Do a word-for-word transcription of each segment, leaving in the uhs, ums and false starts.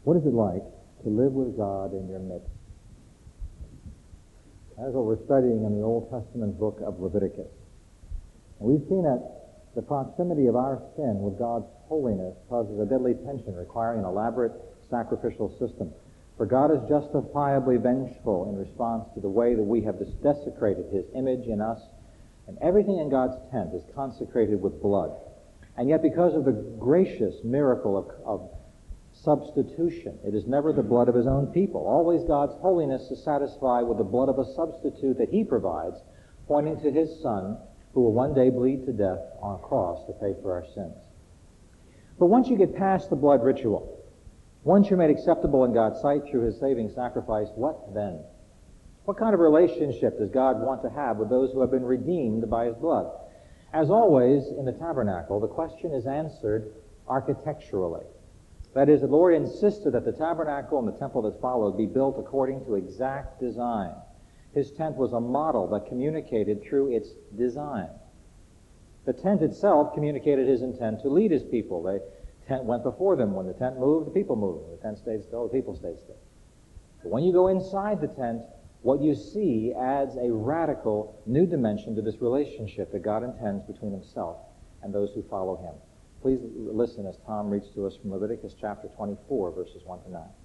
What is it like to live with God in your midst? That's what we're studying in the Old Testament book of Leviticus. And we've seen that the proximity of our sin with God's holiness causes a deadly tension requiring an elaborate sacrificial system. For God is justifiably vengeful in response to the way that we have desecrated his image in us, and everything in God's tent is consecrated with blood. And yet because of the gracious miracle of, of substitution, it is never the blood of his own people. Always God's holiness is satisfied with the blood of a substitute that he provides, pointing to his Son, who will one day bleed to death on a cross to pay for our sins. But once you get past the blood ritual, once you're made acceptable in God's sight through his saving sacrifice, what then? What kind of relationship does God want to have with those who have been redeemed by his blood? As always in the tabernacle, the question is answered architecturally. That is, the Lord insisted that the tabernacle and the temple that followed be built according to exact design. His tent was a model that communicated through its design. The tent itself communicated his intent to lead his people. The tent went before them. When the tent moved, the people moved. When the tent stayed still, the people stayed still. But when you go inside the tent, what you see adds a radical new dimension to this relationship that God intends between himself and those who follow him. Please listen as Tom reads to us from Leviticus chapter twenty-four, verses one to nine.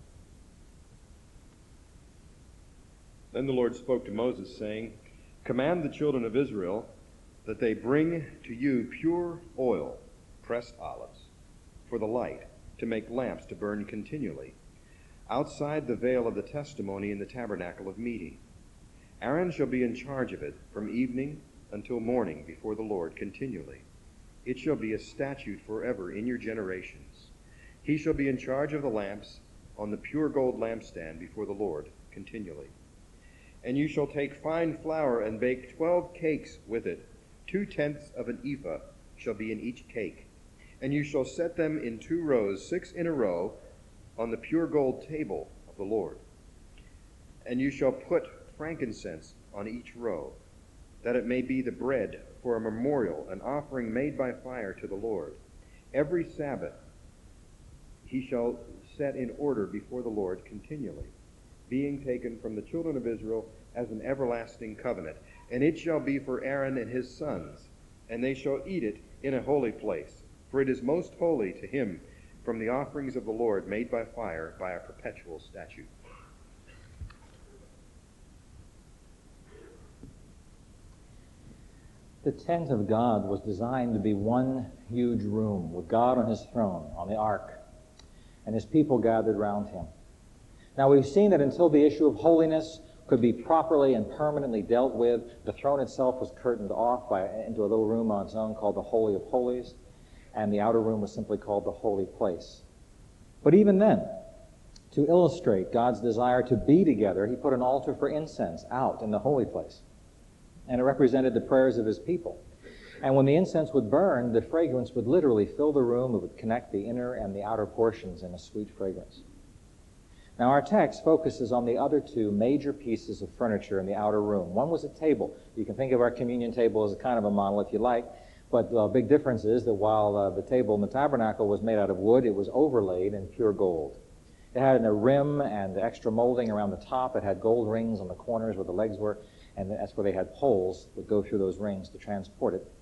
Then the Lord spoke to Moses, saying, Command the children of Israel that they bring to you pure oil, pressed olives, for the light, to make lamps to burn continually, outside the veil of the testimony in the tabernacle of meeting. Aaron shall be in charge of it from evening until morning before the Lord continually. It shall be a statute forever in your generations. He shall be in charge of the lamps on the pure gold lampstand before the Lord continually. And you shall take fine flour and bake twelve cakes with it. Two-tenths of an ephah shall be in each cake. And you shall set them in two rows, six in a row, on the pure gold table of the Lord. And you shall put frankincense on each row, that it may be the bread for a memorial, an offering made by fire to the Lord. Every Sabbath he shall set in order before the Lord continually, being taken from the children of Israel as an everlasting covenant. And it shall be for Aaron and his sons, and they shall eat it in a holy place, for it is most holy to him from the offerings of the Lord made by fire by a perpetual statute. The tent of God was designed to be one huge room with God on his throne, on the ark, and his people gathered round him. Now we've seen that until the issue of holiness could be properly and permanently dealt with, the throne itself was curtained off by, into a little room on its own called the Holy of Holies, and the outer room was simply called the Holy Place. But even then, to illustrate God's desire to be together, he put an altar for incense out in the Holy Place, and it represented the prayers of his people. And when the incense would burn, the fragrance would literally fill the room. It would connect the inner and the outer portions in a sweet fragrance. Now our text focuses on the other two major pieces of furniture in the outer room. One was a table. You can think of our communion table as a kind of a model if you like, but the big difference is that while uh, the table in the tabernacle was made out of wood, it was overlaid in pure gold. It had a rim and extra molding around the top. It had gold rings on the corners where the legs were, and that's where they had poles that go through those rings to transport it.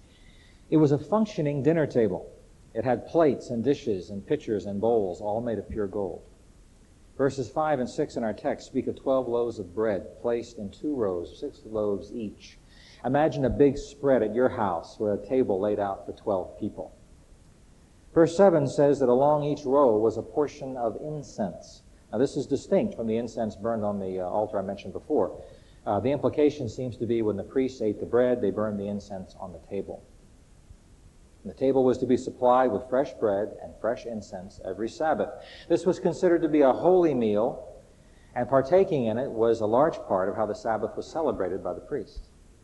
It was a functioning dinner table. It had plates and dishes and pitchers and bowls, all made of pure gold. Verses five and six in our text speak of twelve loaves of bread placed in two rows, six loaves each. Imagine a big spread at your house with a table laid out for twelve people. Verse seven says that along each row was a portion of incense. Now this is distinct from the incense burned on the uh, altar I mentioned before. Uh, the implication seems to be when the priests ate the bread, they burned the incense on the table. The table was to be supplied with fresh bread and fresh incense every Sabbath. This was considered to be a holy meal, and partaking in it was a large part of how the Sabbath was celebrated by the priests.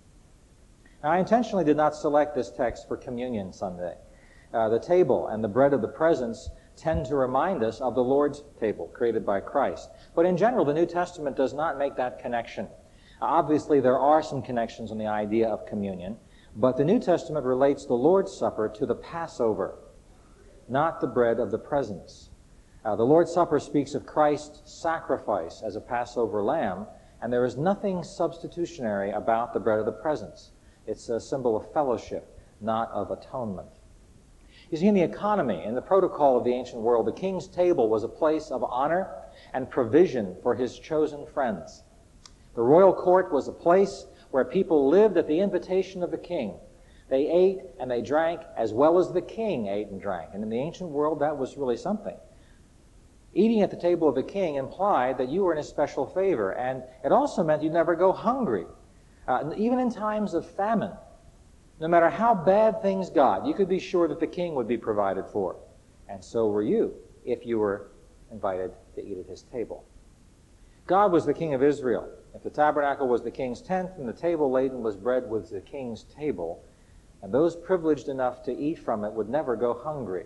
Now, I intentionally did not select this text for Communion Sunday. Uh, the table and the bread of the presence tend to remind us of the Lord's table created by Christ. But in general, the New Testament does not make that connection. Uh, obviously, there are some connections on the idea of communion, but the New Testament relates the Lord's Supper to the Passover, not the bread of the presence. Uh, the Lord's Supper speaks of Christ's sacrifice as a Passover lamb, and there is nothing substitutionary about the bread of the presence. It's a symbol of fellowship, not of atonement. You see, in the economy, in the protocol of the ancient world, the king's table was a place of honor and provision for his chosen friends. The royal court was a place where people lived at the invitation of the king. They ate and they drank as well as the king ate and drank. And in the ancient world, that was really something. Eating at the table of the king implied that you were in a special favor, and it also meant you'd never go hungry. Uh, even in times of famine, no matter how bad things got, you could be sure that the king would be provided for. And so were you, if you were invited to eat at his table. God was the king of Israel. If the tabernacle was the king's tent, and the table laden with bread was the king's table, and those privileged enough to eat from it would never go hungry.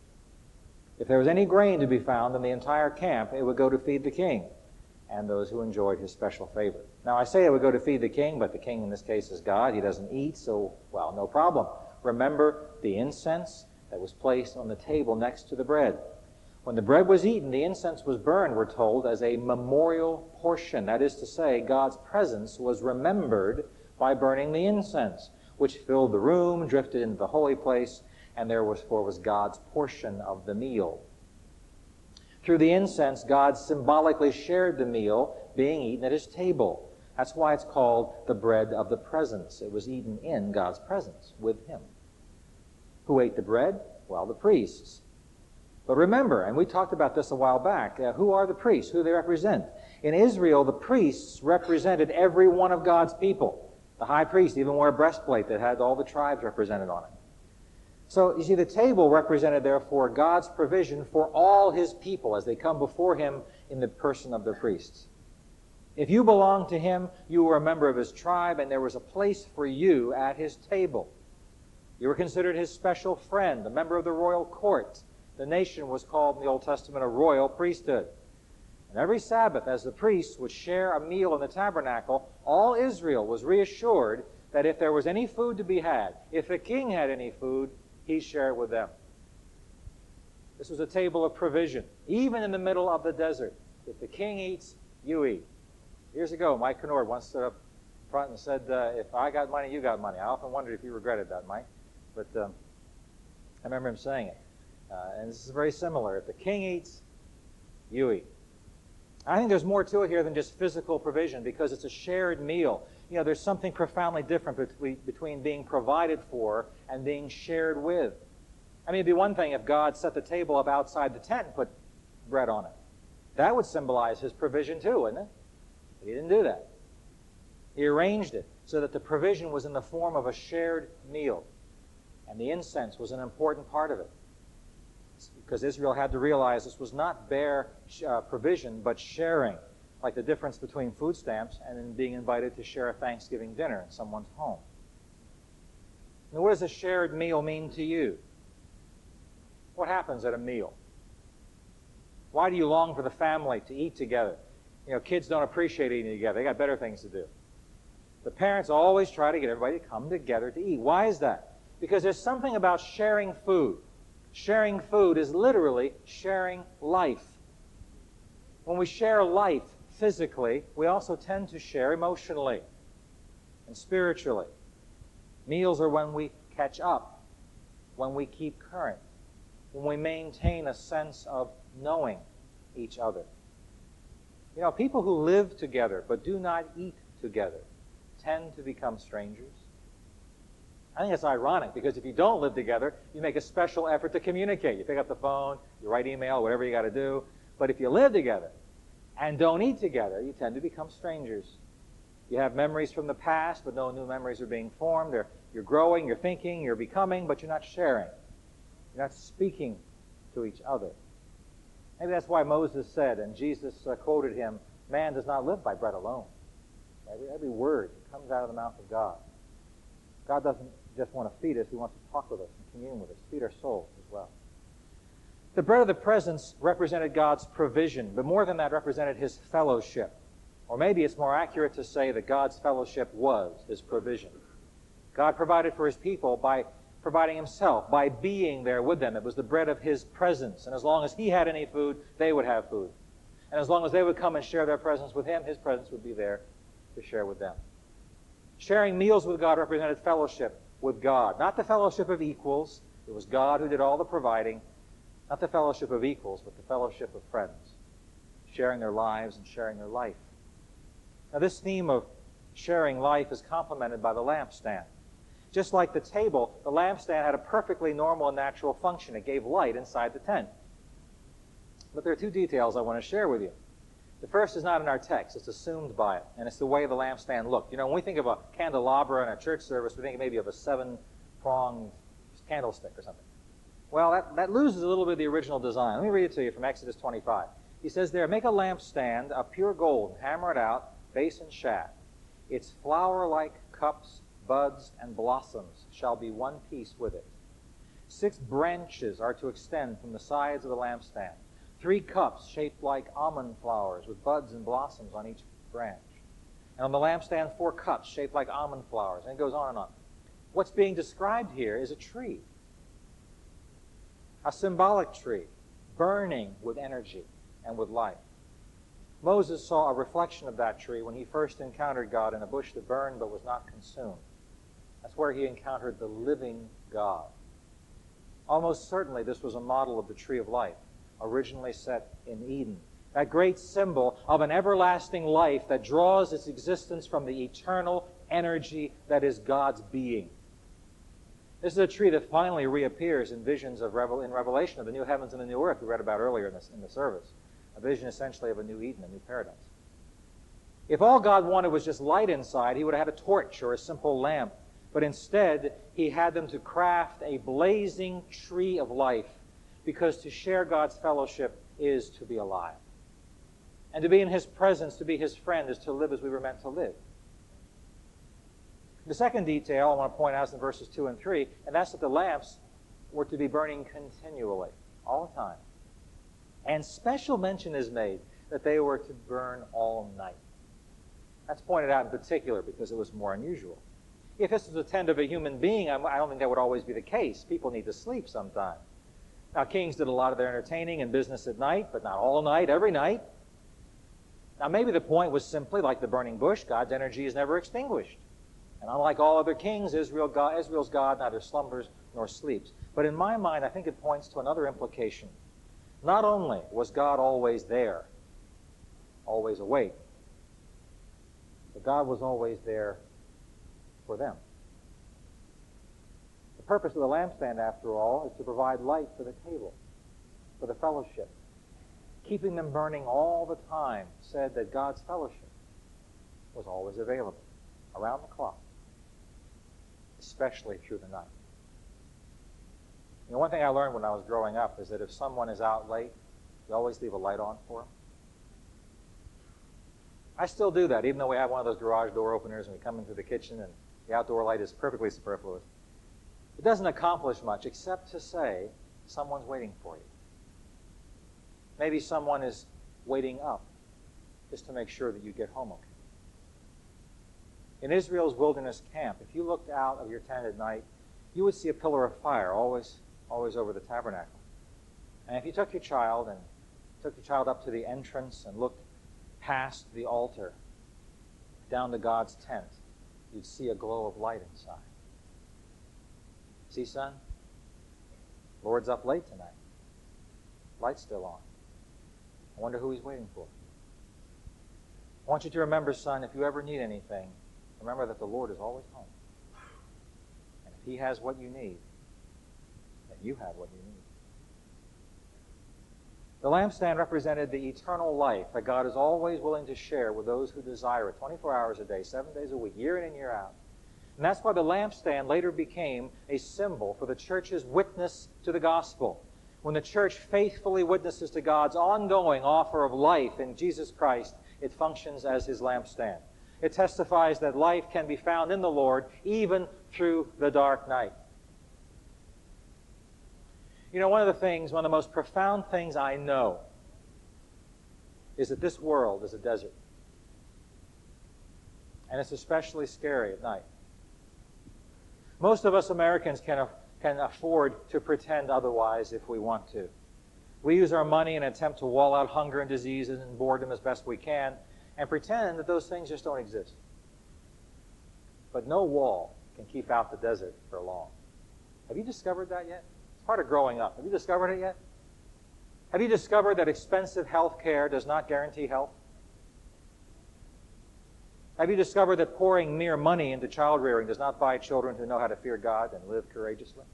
If there was any grain to be found in the entire camp, it would go to feed the king and those who enjoyed his special favor. Now, I say it would go to feed the king, but the king in this case is God. He doesn't eat, so, well, no problem. Remember the incense that was placed on the table next to the bread. When the bread was eaten, the incense was burned, we're told, as a memorial portion. That is to say, God's presence was remembered by burning the incense, which filled the room, drifted into the holy place, and therefore was God's portion of the meal. Through the incense, God symbolically shared the meal being eaten at his table. That's why it's called the bread of the presence. It was eaten in God's presence with him. Who ate the bread? Well, the priests. But remember, and we talked about this a while back, uh, who are the priests? Who do they represent? In Israel, the priests represented every one of God's people. The high priest even wore a breastplate that had all the tribes represented on it. So, you see, the table represented, therefore, God's provision for all his people as they come before him in the person of the priests. If you belonged to him, you were a member of his tribe, and there was a place for you at his table. You were considered his special friend, a member of the royal court. The nation was called in the Old Testament a royal priesthood. And every Sabbath, as the priests would share a meal in the tabernacle, all Israel was reassured that if there was any food to be had, if the king had any food, he'd share it with them. This was a table of provision, even in the middle of the desert. If the king eats, you eat. Years ago, Mike Kennard once stood up front and said, uh, if I got money, you got money. I often wondered if he regretted that, Mike. But um, I remember him saying it. Uh, and this is very similar. If the king eats, you eat. I think there's more to it here than just physical provision, because it's a shared meal. You know, there's something profoundly different between, between being provided for and being shared with. I mean, it'd be one thing if God set the table up outside the tent and put bread on it. That would symbolize his provision too, wouldn't it? But he didn't do that. He arranged it so that the provision was in the form of a shared meal. And the incense was an important part of it. Because Israel had to realize this was not bare uh, provision, but sharing, like the difference between food stamps and in being invited to share a Thanksgiving dinner in someone's home. Now, what does a shared meal mean to you? What happens at a meal? Why do you long for the family to eat together? You know, kids don't appreciate eating together. They got better things to do. The parents always try to get everybody to come together to eat. Why is that? Because there's something about sharing food. Sharing food is literally sharing life. When we share life physically, we also tend to share emotionally and spiritually. Meals are when we catch up, when we keep current, when we maintain a sense of knowing each other. You know, people who live together but do not eat together tend to become strangers. I think it's ironic, because if you don't live together, you make a special effort to communicate. You pick up the phone, you write email, whatever you got to do. But if you live together and don't eat together, you tend to become strangers. You have memories from the past, but no new memories are being formed. They're, you're growing, you're thinking, you're becoming, but you're not sharing. You're not speaking to each other. Maybe that's why Moses said, and Jesus uh, quoted him, man does not live by bread alone. Every, every word comes out of the mouth of God. God doesn't just want to feed us, he wants to talk with us and commune with us, feed our souls as well. The bread of the presence represented God's provision, but more than that, represented his fellowship. Or maybe it's more accurate to say that God's fellowship was his provision. God provided for his people by providing himself by being there with them. It was the bread of his presence. And as long as he had any food, they would have food. And as long as they would come and share their presence with him, his presence would be there to share with them. Sharing meals with God represented fellowship with God. Not the fellowship of equals. It was God who did all the providing. Not the fellowship of equals, but the fellowship of friends. Sharing their lives and sharing their life. Now this theme of sharing life is complemented by the lampstand. Just like the table, the lampstand had a perfectly normal and natural function. It gave light inside the tent. But there are two details I want to share with you. The first is not in our text. It's assumed by it, and it's the way the lampstand looked. You know, when we think of a candelabra in a church service, we think maybe of a seven-pronged candlestick or something. Well, that, that loses a little bit of the original design. Let me read it to you from Exodus twenty-five. He says there, make a lampstand of pure gold, hammer it out, base and shaft. Its flower-like cups, buds, and blossoms shall be one piece with it. Six branches are to extend from the sides of the lampstand. Three cups shaped like almond flowers with buds and blossoms on each branch. And on the lampstand, four cups shaped like almond flowers. And it goes on and on. What's being described here is a tree. A symbolic tree, burning with energy and with life. Moses saw a reflection of that tree when he first encountered God in a bush that burned but was not consumed. That's where he encountered the living God. Almost certainly this was a model of the tree of life, originally set in Eden. That great symbol of an everlasting life that draws its existence from the eternal energy that is God's being. This is a tree that finally reappears in visions of Revel- in Revelation of the new heavens and the new earth we read about earlier in, this, in the service. A vision essentially of a new Eden, a new paradise. If all God wanted was just light inside, he would have had a torch or a simple lamp. But instead, he had them to craft a blazing tree of life, because to share God's fellowship is to be alive. And to be in his presence, to be his friend, is to live as we were meant to live. The second detail I want to point out is in verses two and three, and that's that the lamps were to be burning continually, all the time. And special mention is made that they were to burn all night. That's pointed out in particular because it was more unusual. If this was the tent of a human being, I don't think that would always be the case. People need to sleep sometime. Now, kings did a lot of their entertaining and business at night, but not all night, every night. Now, maybe the point was simply, like the burning bush, God's energy is never extinguished. And unlike all other kings, Israel, God, Israel's God neither slumbers nor sleeps. But in my mind, I think it points to another implication. Not only was God always there, always awake, but God was always there for them. The purpose of the lampstand, after all, is to provide light for the table, for the fellowship. Keeping them burning all the time said that God's fellowship was always available, around the clock, especially through the night. You know, one thing I learned when I was growing up is that if someone is out late, you always leave a light on for them. I still do that, even though we have one of those garage door openers and we come into the kitchen and the outdoor light is perfectly superfluous. It doesn't accomplish much except to say someone's waiting for you. Maybe someone is waiting up just to make sure that you get home okay. In Israel's wilderness camp, if you looked out of your tent at night, you would see a pillar of fire always, always over the tabernacle. And if you took your child and took your child up to the entrance and looked past the altar down to God's tent, you'd see a glow of light inside. See, son? Lord's up late tonight. Light's still on. I wonder who he's waiting for. I want you to remember, son, if you ever need anything, remember that the Lord is always home. And if he has what you need, then you have what you need. The lampstand represented the eternal life that God is always willing to share with those who desire it, twenty-four hours a day, seven days a week, year in and year out. And that's why the lampstand later became a symbol for the church's witness to the gospel. When the church faithfully witnesses to God's ongoing offer of life in Jesus Christ, it functions as his lampstand. It testifies that life can be found in the Lord even through the dark night. You know, one of the things, one of the most profound things I know is that this world is a desert. And it's especially scary at night. Most of us Americans can, can afford to pretend otherwise if we want to. We use our money in an attempt to wall out hunger and diseases and boredom as best we can and pretend that those things just don't exist. But no wall can keep out the desert for long. Have you discovered that yet? It's part of growing up. Have you discovered it yet? Have you discovered that expensive health care does not guarantee health? Have you discovered that pouring mere money into child rearing does not buy children who know how to fear God and live courageously?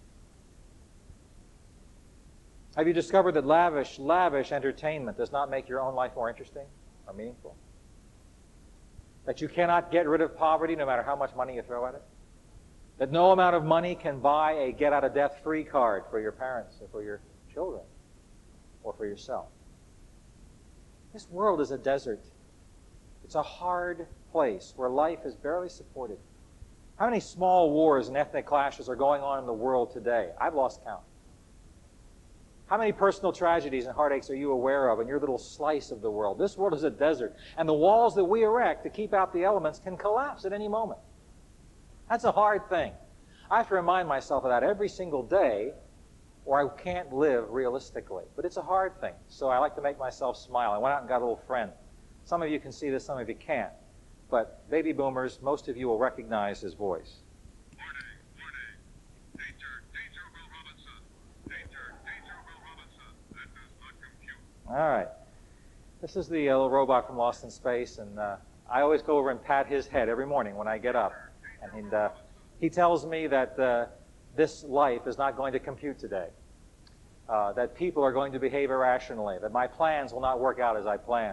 Have you discovered that lavish, lavish entertainment does not make your own life more interesting or meaningful? That you cannot get rid of poverty no matter how much money you throw at it? That no amount of money can buy a get-out-of-death-free card for your parents or for your children or for yourself? This world is a desert. It's a hard place where life is barely supported. How many small wars and ethnic clashes are going on in the world today? I've lost count. How many personal tragedies and heartaches are you aware of in your little slice of the world? This world is a desert, and the walls that we erect to keep out the elements can collapse at any moment. That's a hard thing. I have to remind myself of that every single day, or I can't live realistically. But it's a hard thing, so I like to make myself smile. I went out and got a little friend. Some of you can see this, some of you can't. But baby boomers, most of you will recognize his voice. Warning, warning. Danger, danger, Will Robinson. Danger, danger, Will Robinson. That does not compute. All right. This is the uh, little robot from Lost in Space, and uh, I always go over and pat his head every morning when I get up. And uh, he tells me that uh, this life is not going to compute today, uh, that people are going to behave irrationally, that my plans will not work out as I planned.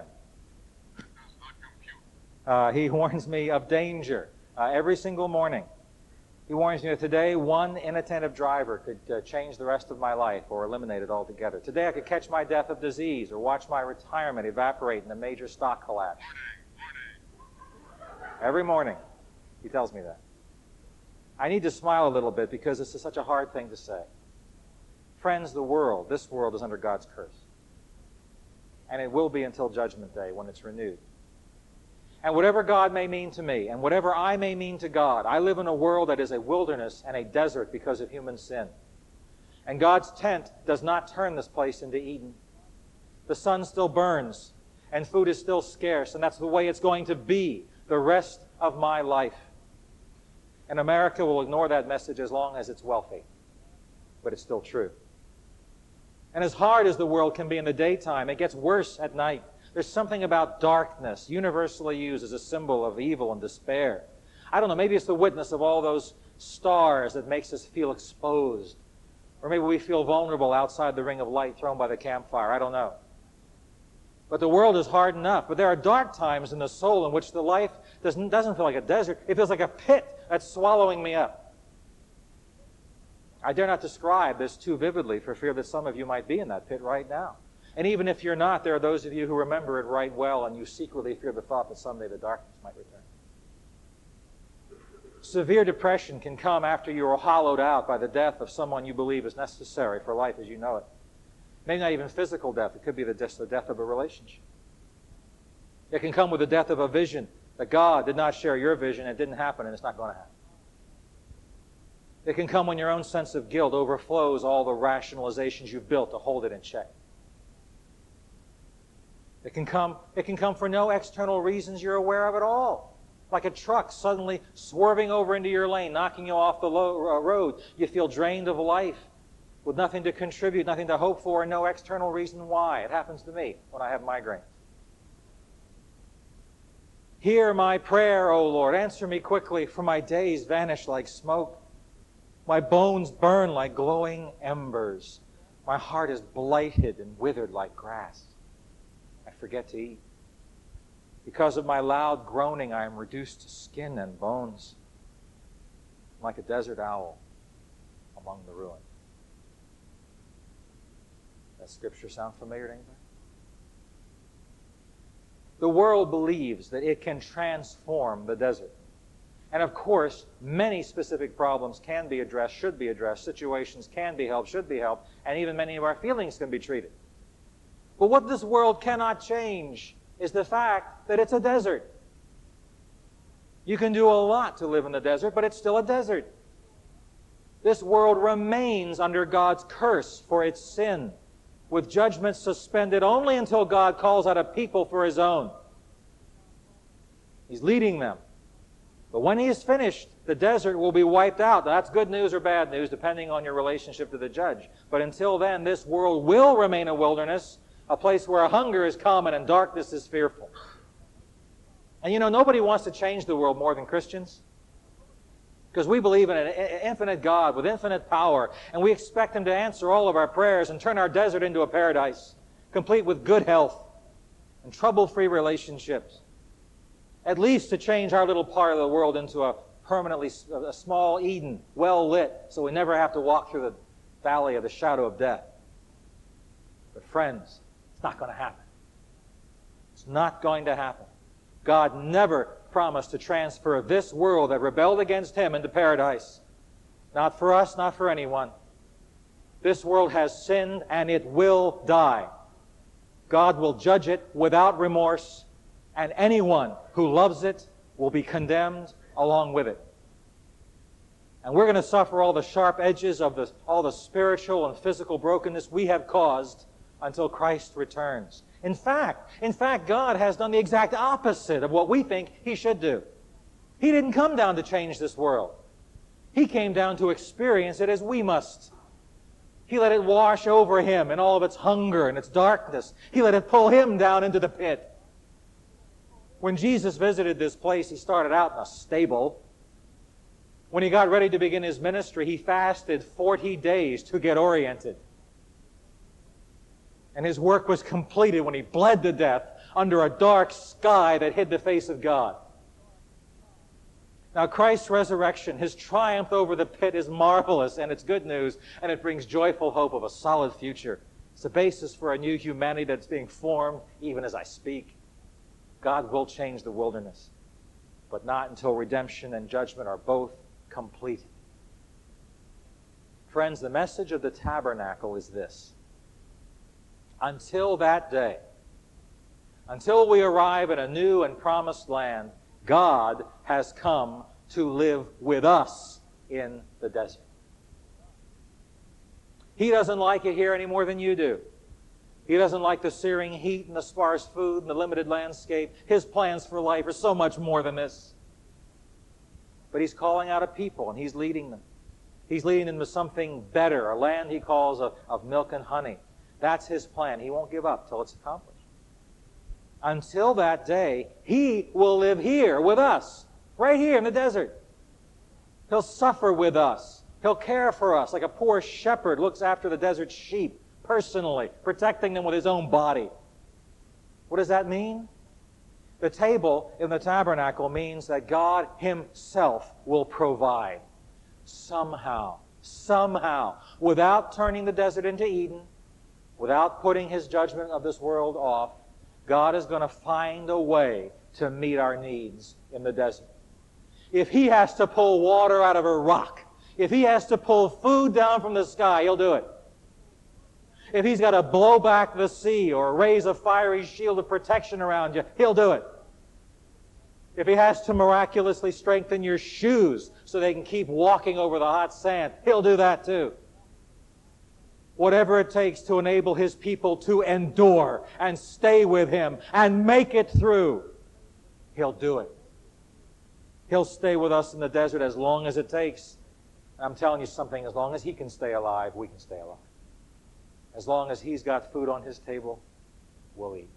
Uh, he warns me of danger uh, every single morning. He warns me that today one inattentive driver could uh, change the rest of my life or eliminate it altogether. Today I could catch my death of disease or watch my retirement evaporate in a major stock collapse. Every morning he tells me that. I need to smile a little bit because this is such a hard thing to say. Friends, the world, this world is under God's curse. And it will be until Judgment Day when it's renewed. And whatever God may mean to me, and whatever I may mean to God, I live in a world that is a wilderness and a desert because of human sin. And God's tent does not turn this place into Eden. The sun still burns, and food is still scarce, and that's the way it's going to be the rest of my life. And America will ignore that message as long as it's wealthy. But it's still true. And as hard as the world can be in the daytime, it gets worse at night. There's something about darkness, universally used as a symbol of evil and despair. I don't know, maybe it's the witness of all those stars that makes us feel exposed. Or maybe we feel vulnerable outside the ring of light thrown by the campfire. I don't know. But the world is hard enough. But there are dark times in the soul in which the life doesn't, doesn't feel like a desert. It feels like a pit that's swallowing me up. I dare not describe this too vividly for fear that some of you might be in that pit right now. And even if you're not, there are those of you who remember it right well, and you secretly fear the thought that someday the darkness might return. Severe depression can come after you are hollowed out by the death of someone you believe is necessary for life as you know it. Maybe not even physical death. It could be the death of a relationship. It can come with the death of a vision that God did not share your vision, it didn't happen, and it's not going to happen. It can come when your own sense of guilt overflows all the rationalizations you've built to hold it in check. It can come, it can come for no external reasons you're aware of at all. Like a truck suddenly swerving over into your lane, knocking you off the low, uh, road. You feel drained of life with nothing to contribute, nothing to hope for, and no external reason why. It happens to me when I have migraines. Hear my prayer, O Lord. Answer me quickly, for my days vanish like smoke. My bones burn like glowing embers. My heart is blighted and withered like grass. I forget to eat. Because of my loud groaning, I am reduced to skin and bones, like a desert owl among the ruins. Does Scripture sound familiar to anybody? The world believes that it can transform the desert. And of course, many specific problems can be addressed, should be addressed, situations can be helped, should be helped, and even many of our feelings can be treated. But what this world cannot change is the fact that it's a desert. You can do a lot to live in the desert, but it's still a desert. This world remains under God's curse for its sin, with judgment suspended only until God calls out a people for His own. He's leading them. But when He is finished, the desert will be wiped out. That's good news or bad news, depending on your relationship to the judge. But until then, this world will remain a wilderness, a place where hunger is common and darkness is fearful. And you know, nobody wants to change the world more than Christians. Because we believe in an infinite God with infinite power, and we expect Him to answer all of our prayers and turn our desert into a paradise, complete with good health and trouble-free relationships. At least to change our little part of the world into a permanently a small Eden, well lit, so we never have to walk through the valley of the shadow of death. But friends, it's not going to happen. It's not going to happen. God never promised to transfer this world that rebelled against Him into paradise. Not for us, not for anyone. This world has sinned and it will die. God will judge it without remorse, and anyone who loves it will be condemned along with it. And we're going to suffer all the sharp edges of the, all the spiritual and physical brokenness we have caused until Christ returns. In fact, in fact, God has done the exact opposite of what we think He should do. He didn't come down to change this world. He came down to experience it as we must. He let it wash over Him in all of its hunger and its darkness. He let it pull Him down into the pit. When Jesus visited this place, He started out in a stable. When He got ready to begin His ministry, He fasted forty days to get oriented. And His work was completed when He bled to death under a dark sky that hid the face of God. Now, Christ's resurrection, His triumph over the pit is marvelous, and it's good news, and it brings joyful hope of a solid future. It's the basis for a new humanity that's being formed even as I speak. God will change the wilderness, but not until redemption and judgment are both completed. Friends, the message of the tabernacle is this. Until that day, until we arrive in a new and promised land, God has come to live with us in the desert. He doesn't like it here any more than you do. He doesn't like the searing heat and the sparse food and the limited landscape. His plans for life are so much more than this. But He's calling out a people, and He's leading them. He's leading them to something better, a land He calls of, of milk and honey. That's His plan. He won't give up till it's accomplished. Until that day, He will live here with us, right here in the desert. He'll suffer with us. He'll care for us like a poor shepherd looks after the desert sheep, personally, protecting them with His own body. What does that mean? The table in the tabernacle means that God Himself will provide. Somehow, somehow, without turning the desert into Eden, without putting His judgment of this world off, God is going to find a way to meet our needs in the desert. If He has to pull water out of a rock, if He has to pull food down from the sky, He'll do it. If He's got to blow back the sea or raise a fiery shield of protection around you, He'll do it. If He has to miraculously strengthen your shoes so they can keep walking over the hot sand, He'll do that too. Whatever it takes to enable His people to endure and stay with Him and make it through, He'll do it. He'll stay with us in the desert as long as it takes. And I'm telling you something, as long as He can stay alive, we can stay alive. As long as He's got food on His table, we'll eat.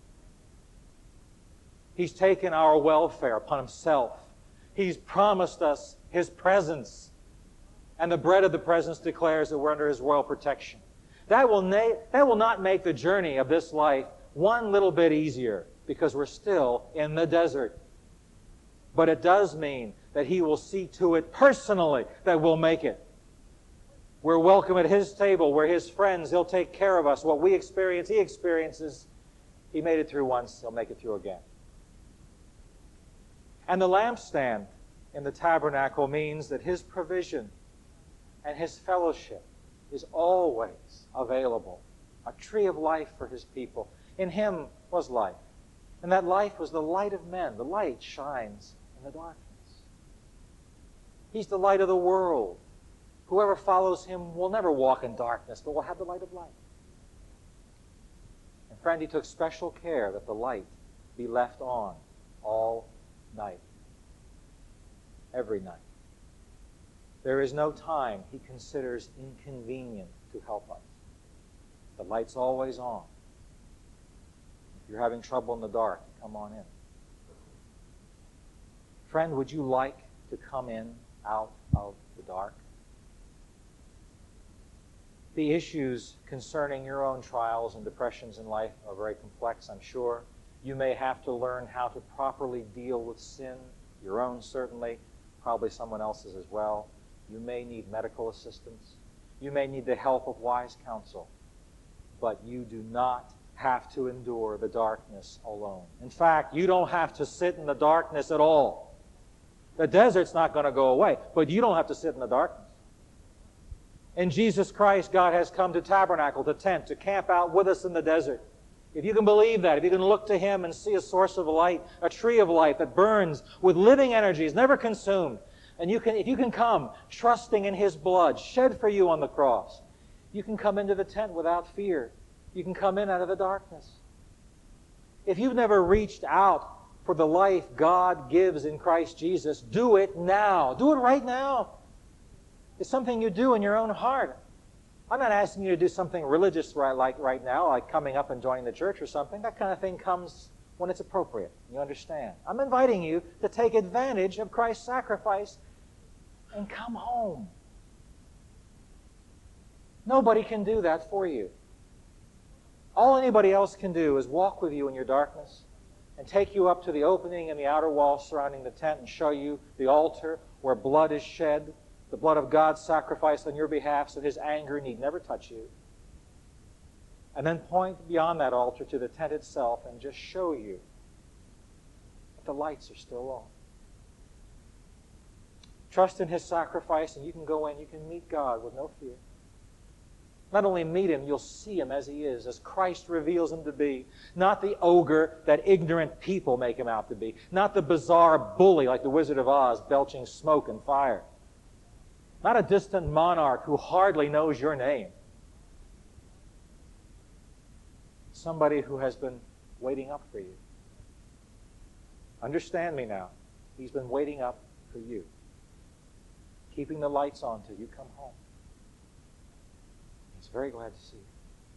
He's taken our welfare upon Himself. He's promised us His presence. And the bread of the presence declares that we're under His royal protection. That will, na- that will not make the journey of this life one little bit easier because we're still in the desert. But it does mean that He will see to it personally that we'll make it. We're welcome at His table. We're His friends. He'll take care of us. What we experience, He experiences. He made it through once. He'll make it through again. And the lampstand in the tabernacle means that His provision and His fellowship is always available. A tree of life for His people. In Him was life. And that life was the light of men. The light shines in the darkness. He's the light of the world, Whoever follows him will never walk in darkness, but will have the light of life. And friend, he took special care that the light be left on all night. Every night. There is no time he considers inconvenient to help us. The light's always on. If you're having trouble in the dark, come on in. Friend, would you like to come in out of the dark? The issues concerning your own trials and depressions in life are very complex, I'm sure. You may have to learn how to properly deal with sin, your own certainly, probably someone else's as well. You may need medical assistance. You may need the help of wise counsel. But you do not have to endure the darkness alone. In fact, you don't have to sit in the darkness at all. The desert's not going to go away, but you don't have to sit in the darkness. In Jesus Christ, God has come to tabernacle, to tent, to camp out with us in the desert. If you can believe that, if you can look to Him and see a source of light, a tree of life that burns with living energy, is never consumed, and you can, if you can come trusting in His blood shed for you on the cross, you can come into the tent without fear. You can come in out of the darkness. If you've never reached out for the life God gives in Christ Jesus, do it now. Do it right now. It's something you do in your own heart. I'm not asking you to do something religious right, like right now, like coming up and joining the church or something. That kind of thing comes when it's appropriate. You understand? I'm inviting you to take advantage of Christ's sacrifice and come home. Nobody can do that for you. All anybody else can do is walk with you in your darkness and take you up to the opening in the outer wall surrounding the tent and show you the altar where blood is shed, the blood of God sacrificed on your behalf so His anger need never touch you. And then point beyond that altar to the tent itself and just show you that the lights are still on. Trust in His sacrifice and you can go in, you can meet God with no fear. Not only meet Him, you'll see Him as He is, as Christ reveals Him to be. Not the ogre that ignorant people make Him out to be. Not the bizarre bully like the Wizard of Oz belching smoke and fire. Not a distant monarch who hardly knows your name. Somebody who has been waiting up for you. Understand me now. He's been waiting up for you. Keeping the lights on till you come home. He's very glad to see you.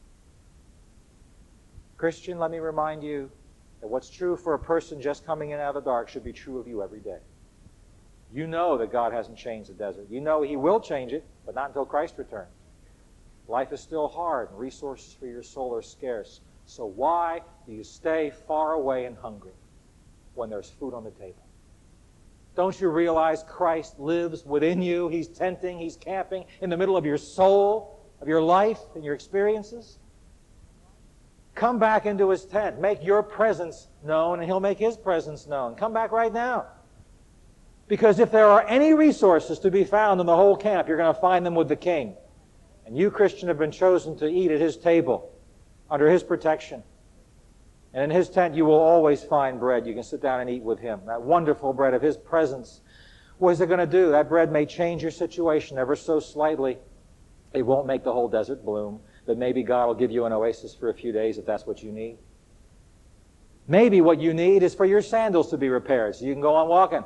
Christian, let me remind you that what's true for a person just coming in out of the dark should be true of you every day. You know that God hasn't changed the desert. You know He will change it, but not until Christ returns. Life is still hard, and resources for your soul are scarce. So why do you stay far away and hungry when there's food on the table? Don't you realize Christ lives within you? He's tenting, He's camping in the middle of your soul, of your life and your experiences? Come back into His tent. Make your presence known, and He'll make His presence known. Come back right now. Because if there are any resources to be found in the whole camp, you're going to find them with the King. And you, Christian, have been chosen to eat at His table, under His protection. And in His tent you will always find bread. You can sit down and eat with Him. That wonderful bread of His presence. What is it going to do? That bread may change your situation ever so slightly. It won't make the whole desert bloom. But maybe God will give you an oasis for a few days if that's what you need. Maybe what you need is for your sandals to be repaired so you can go on walking.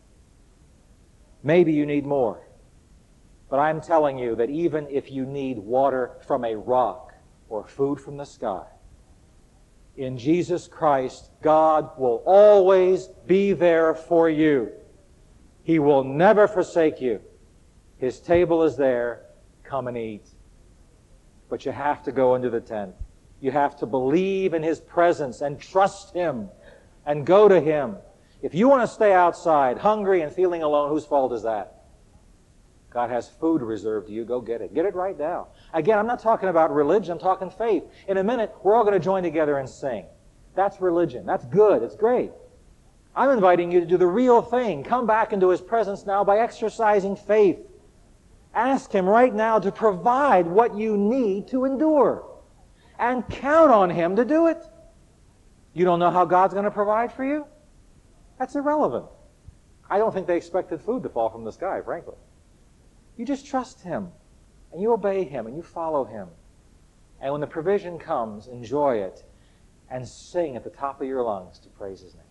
Maybe you need more. But I'm telling you that even if you need water from a rock or food from the sky, in Jesus Christ, God will always be there for you. He will never forsake you. His table is there. Come and eat. But you have to go into the tent. You have to believe in His presence and trust Him and go to Him. If you want to stay outside, hungry and feeling alone, whose fault is that? God has food reserved to you. Go get it. Get it right now. Again, I'm not talking about religion. I'm talking faith. In a minute, we're all going to join together and sing. That's religion. That's good. It's great. I'm inviting you to do the real thing. Come back into His presence now by exercising faith. Ask Him right now to provide what you need to endure. And count on Him to do it. You don't know how God's going to provide for you? That's irrelevant. I don't think they expected food to fall from the sky, frankly. You just trust Him, and you obey Him, and you follow Him. And when the provision comes, enjoy it, and sing at the top of your lungs to praise His name.